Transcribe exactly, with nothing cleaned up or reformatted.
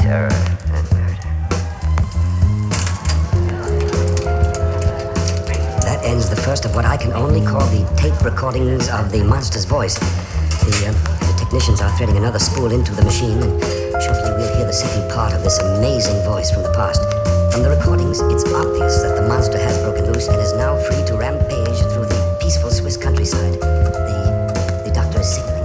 terror and murder. That ends the first of what I can only call the tape recordings of the monster's voice. The, uh, the technicians are threading another spool into the machine, and shortly we'll hear the second part of this amazing voice from the past. From the recordings, it's obvious that the monster has broken loose and is now free to rampage through the peaceful Swiss countryside. The, the doctor is sick.